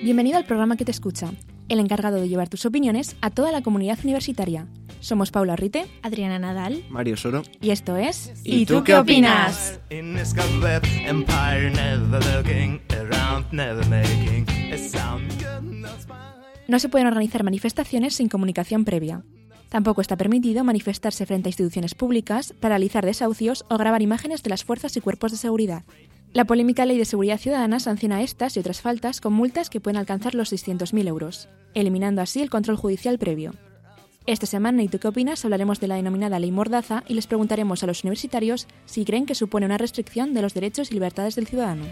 Bienvenido al programa que te escucha, el encargado de llevar tus opiniones a toda la comunidad universitaria. Somos Paula Rite, Adriana Nadal, Mario Soro y esto es... ¿Y tú qué opinas? No se pueden organizar manifestaciones sin comunicación previa. Tampoco está permitido manifestarse frente a instituciones públicas, paralizar desahucios o grabar imágenes de las fuerzas y cuerpos de seguridad. La polémica Ley de Seguridad Ciudadana sanciona estas y otras faltas con multas que pueden alcanzar los 600.000 euros, eliminando así el control judicial previo. Esta semana, ¿y tú qué opinas?, hablaremos de la denominada Ley Mordaza y les preguntaremos a los universitarios si creen que supone una restricción de los derechos y libertades del ciudadano.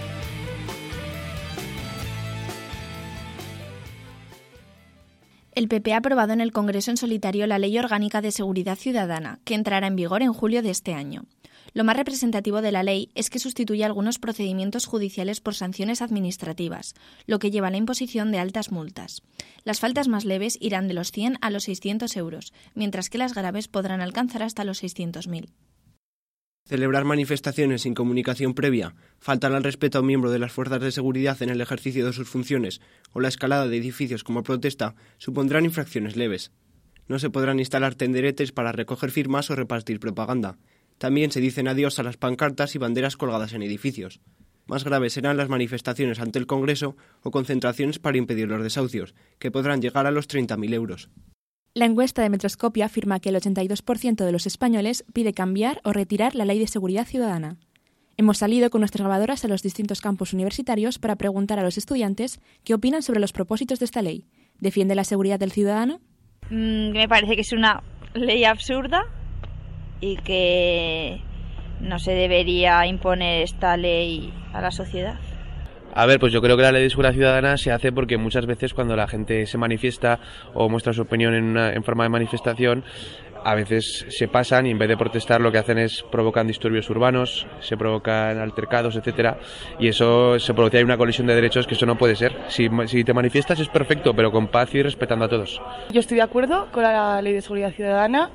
El PP ha aprobado en el Congreso en solitario la Ley Orgánica de Seguridad Ciudadana, que entrará en vigor en julio de este año. Lo más representativo de la ley es que sustituye algunos procedimientos judiciales por sanciones administrativas, lo que lleva a la imposición de altas multas. Las faltas más leves irán de los 100 a los 600 euros, mientras que las graves podrán alcanzar hasta los 600.000. Celebrar manifestaciones sin comunicación previa, faltar al respeto a un miembro de las fuerzas de seguridad en el ejercicio de sus funciones o la escalada de edificios como protesta supondrán infracciones leves. No se podrán instalar tenderetes para recoger firmas o repartir propaganda. También se dicen adiós a las pancartas y banderas colgadas en edificios. Más graves serán las manifestaciones ante el Congreso o concentraciones para impedir los desahucios, que podrán llegar a los 30.000 euros. La encuesta de Metroscopia afirma que el 82% de los españoles pide cambiar o retirar la Ley de Seguridad Ciudadana. Hemos salido con nuestras grabadoras a los distintos campus universitarios para preguntar a los estudiantes qué opinan sobre los propósitos de esta ley. ¿Defiende la seguridad del ciudadano? Me parece que es una ley absurda y que no se debería imponer esta ley a la sociedad. A ver, pues yo creo que la Ley de Seguridad Ciudadana se hace porque muchas veces cuando la gente se manifiesta o muestra su opinión en forma de manifestación, a veces se pasan y en vez de protestar lo que hacen es provocan disturbios urbanos, se provocan altercados, etcétera, y eso se produce ahí una colisión de derechos que eso no puede ser. Si te manifiestas es perfecto, pero con paz y respetando a todos. Yo estoy de acuerdo con la Ley de Seguridad Ciudadana.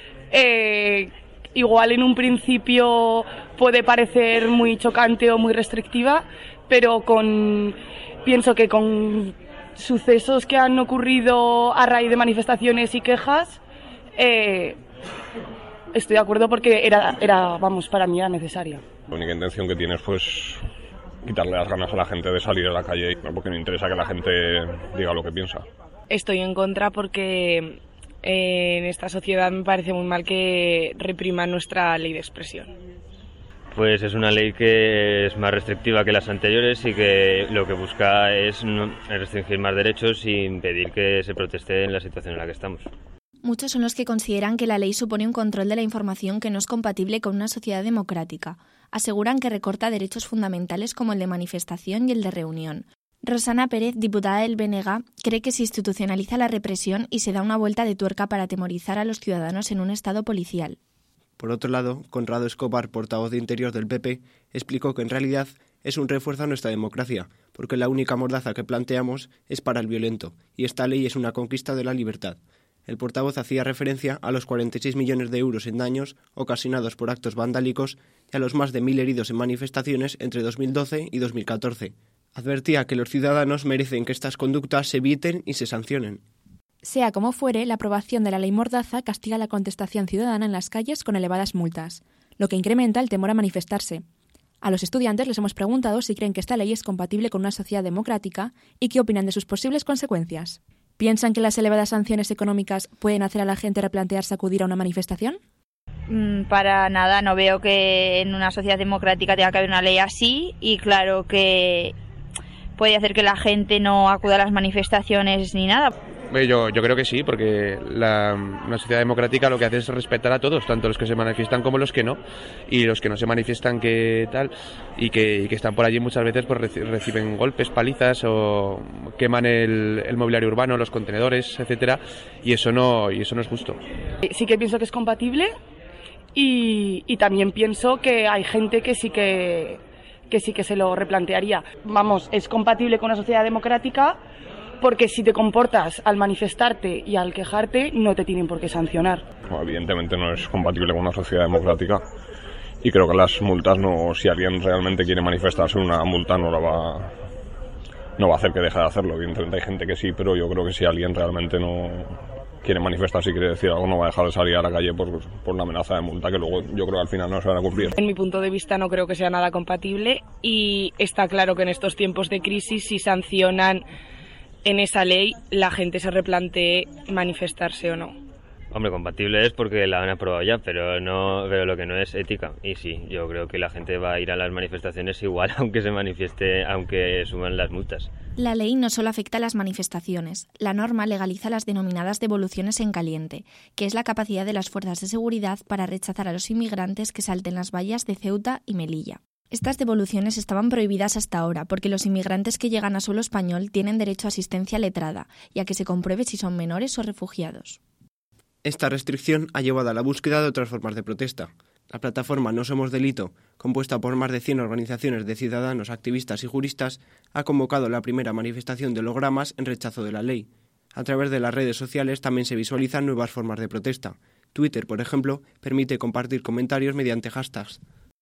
Igual en un principio puede parecer muy chocante o muy restrictiva, pero pienso que con sucesos que han ocurrido a raíz de manifestaciones y quejas, estoy de acuerdo porque para mí era necesaria. La única intención que tienes pues quitarle las ganas a la gente de salir a la calle, porque no interesa que la gente diga lo que piensa. Estoy en contra porque en esta sociedad me parece muy mal que reprima nuestra ley de expresión. Pues es una ley que es más restrictiva que las anteriores y que lo que busca es restringir más derechos e impedir que se proteste en la situación en la que estamos. Muchos son los que consideran que la ley supone un control de la información que no es compatible con una sociedad democrática. Aseguran que recorta derechos fundamentales como el de manifestación y el de reunión. Rosana Pérez, diputada del BNG, cree que se institucionaliza la represión y se da una vuelta de tuerca para atemorizar a los ciudadanos en un estado policial. Por otro lado, Conrado Escobar, portavoz de Interior del PP, explicó que en realidad es un refuerzo a nuestra democracia, porque la única mordaza que planteamos es para el violento, y esta ley es una conquista de la libertad. El portavoz hacía referencia a los 46 millones de euros en daños ocasionados por actos vandálicos y a los más de 1.000 heridos en manifestaciones entre 2012 y 2014. Advertía que los ciudadanos merecen que estas conductas se eviten y se sancionen. Sea como fuere, la aprobación de la ley Mordaza castiga la contestación ciudadana en las calles con elevadas multas, lo que incrementa el temor a manifestarse. A los estudiantes les hemos preguntado si creen que esta ley es compatible con una sociedad democrática y qué opinan de sus posibles consecuencias. ¿Piensan que las elevadas sanciones económicas pueden hacer a la gente replantearse acudir a una manifestación? Para nada, no veo que en una sociedad democrática tenga que haber una ley así y claro que puede hacer que la gente no acuda a las manifestaciones ni nada. Yo creo que sí, porque una sociedad democrática lo que hace es respetar a todos, tanto los que se manifiestan como los que no, y los que no se manifiestan que tal y que están por allí muchas veces pues reciben golpes, palizas o queman el mobiliario urbano, los contenedores, etcétera, y eso no es justo. Sí que pienso que es compatible y también pienso que hay gente que sí que se lo replantearía. Vamos, es compatible con una sociedad democrática porque si te comportas al manifestarte y al quejarte, no te tienen por qué sancionar. Evidentemente no es compatible con una sociedad democrática y creo que las multas no, si alguien realmente quiere manifestarse, una multa no la va no va a hacer que deje de hacerlo. Evidentemente hay gente que sí, pero yo creo que si alguien realmente no quiere manifestar, si quiere decir algo, no va a dejar de salir a la calle por una amenaza de multa que luego yo creo que al final no se van a cumplir. En mi punto de vista no creo que sea nada compatible y está claro que en estos tiempos de crisis, si sancionan en esa ley, la gente se replantee manifestarse o no. Hombre, compatible es porque la han aprobado ya, pero lo que no es ética. Y sí, yo creo que la gente va a ir a las manifestaciones igual, aunque se manifieste, aunque suban las multas. La ley no solo afecta a las manifestaciones. La norma legaliza las denominadas devoluciones en caliente, que es la capacidad de las fuerzas de seguridad para rechazar a los inmigrantes que salten las vallas de Ceuta y Melilla. Estas devoluciones estaban prohibidas hasta ahora porque los inmigrantes que llegan a suelo español tienen derecho a asistencia letrada y a que se compruebe si son menores o refugiados. Esta restricción ha llevado a la búsqueda de otras formas de protesta. La plataforma No Somos Delito, compuesta por más de 100 organizaciones de ciudadanos, activistas y juristas, ha convocado la primera manifestación de hologramas en rechazo de la ley. A través de las redes sociales también se visualizan nuevas formas de protesta. Twitter, por ejemplo, permite compartir comentarios mediante hashtags.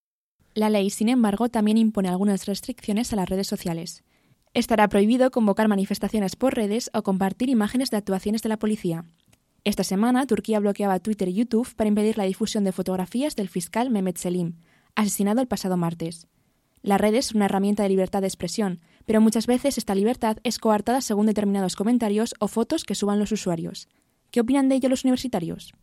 La ley, sin embargo, también impone algunas restricciones a las redes sociales. Estará prohibido convocar manifestaciones por redes o compartir imágenes de actuaciones de la policía. Esta semana, Turquía bloqueaba Twitter y YouTube para impedir la difusión de fotografías del fiscal Mehmet Selim, asesinado el pasado martes. Las redes son una herramienta de libertad de expresión, pero muchas veces esta libertad es coartada según determinados comentarios o fotos que suban los usuarios. ¿Qué opinan de ello los universitarios?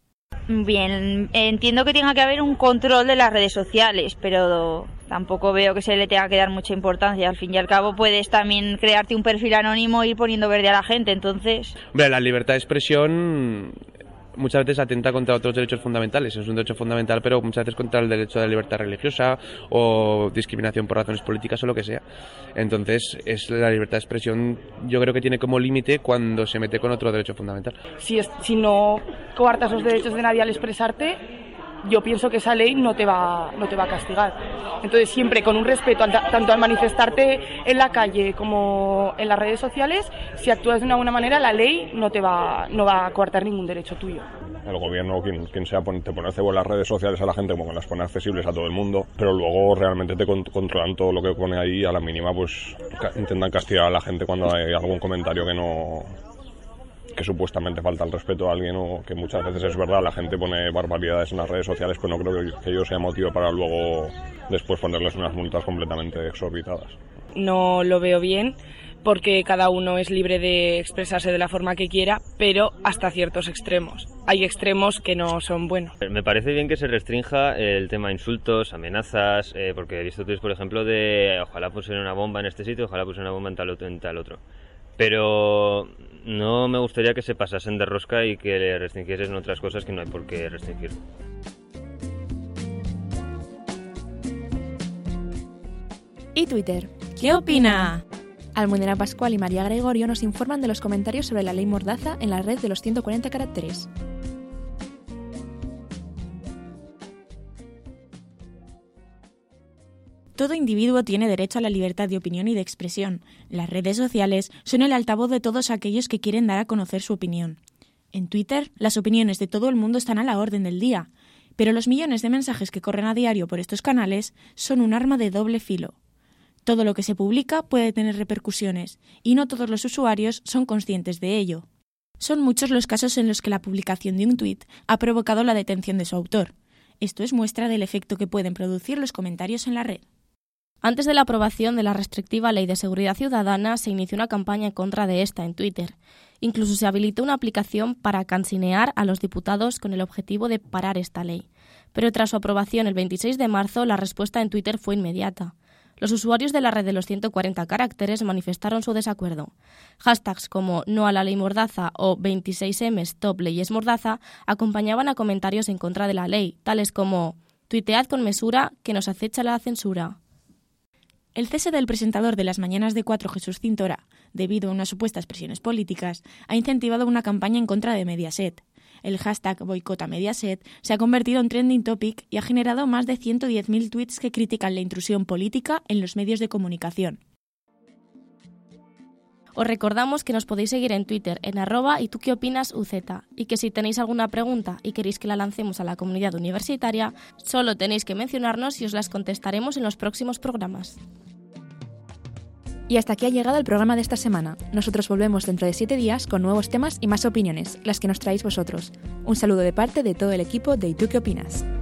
Bien, entiendo que tenga que haber un control de las redes sociales, pero tampoco veo que se le tenga que dar mucha importancia. Al fin y al cabo puedes también crearte un perfil anónimo e ir poniendo verde a la gente, entonces... Hombre, la libertad de expresión muchas veces atenta contra otros derechos fundamentales. Es un derecho fundamental, pero muchas veces contra el derecho de la libertad religiosa o discriminación por razones políticas o lo que sea. Entonces, la libertad de expresión yo creo que tiene como límite cuando se mete con otro derecho fundamental. Si no coartas los derechos de nadie al expresarte, yo pienso que esa ley no te va a castigar. Entonces, siempre con un respeto tanto al manifestarte en la calle como en las redes sociales, si actúas de una buena manera, la ley no va a coartar ningún derecho tuyo. El gobierno, quien sea, te pone cebo en las redes sociales a la gente como que las pone accesibles a todo el mundo, pero luego realmente te controlan todo lo que pone ahí. A la mínima pues intentan castigar a la gente cuando hay algún comentario que supuestamente falta el respeto a alguien, o que muchas veces es verdad, la gente pone barbaridades en las redes sociales, pues no creo que ello sea motivo para luego después ponerles unas multas completamente exorbitadas. No lo veo bien, porque cada uno es libre de expresarse de la forma que quiera, pero hasta ciertos extremos. Hay extremos que no son buenos. Me parece bien que se restrinja el tema de insultos, amenazas, porque he visto tweets, por ejemplo, de ojalá pusieran una bomba en este sitio, ojalá pusieran una bomba en tal otro. Pero no me gustaría que se pasasen de rosca y que le restringiesen otras cosas que no hay por qué restringir. ¿Y Twitter? ¿Qué opina? Almudena Pascual y María Gregorio nos informan de los comentarios sobre la ley Mordaza en la red de los 140 caracteres. Todo individuo tiene derecho a la libertad de opinión y de expresión. Las redes sociales son el altavoz de todos aquellos que quieren dar a conocer su opinión. En Twitter, las opiniones de todo el mundo están a la orden del día, pero los millones de mensajes que corren a diario por estos canales son un arma de doble filo. Todo lo que se publica puede tener repercusiones, y no todos los usuarios son conscientes de ello. Son muchos los casos en los que la publicación de un tuit ha provocado la detención de su autor. Esto es muestra del efecto que pueden producir los comentarios en la red. Antes de la aprobación de la restrictiva Ley de Seguridad Ciudadana, se inició una campaña en contra de esta en Twitter. Incluso se habilitó una aplicación para cansinear a los diputados con el objetivo de parar esta ley. Pero tras su aprobación el 26 de marzo, la respuesta en Twitter fue inmediata. Los usuarios de la red de los 140 caracteres manifestaron su desacuerdo. Hashtags como No a la ley Mordaza o 26M Stop Leyes Mordaza acompañaban a comentarios en contra de la ley, tales como «Tuitead con mesura, que nos acecha la censura». El cese del presentador de las mañanas de 4, Jesús Cintora, debido a unas supuestas presiones políticas, ha incentivado una campaña en contra de Mediaset. El hashtag Boicota Mediaset se ha convertido en trending topic y ha generado más de 110.000 tweets que critican la intrusión política en los medios de comunicación. Os recordamos que nos podéis seguir en Twitter en @ytuqueopinasuz y que si tenéis alguna pregunta y queréis que la lancemos a la comunidad universitaria, solo tenéis que mencionarnos y os las contestaremos en los próximos programas. Y hasta aquí ha llegado el programa de esta semana. Nosotros volvemos dentro de 7 días con nuevos temas y más opiniones, las que nos traéis vosotros. Un saludo de parte de todo el equipo de ¿Y tú qué opinas?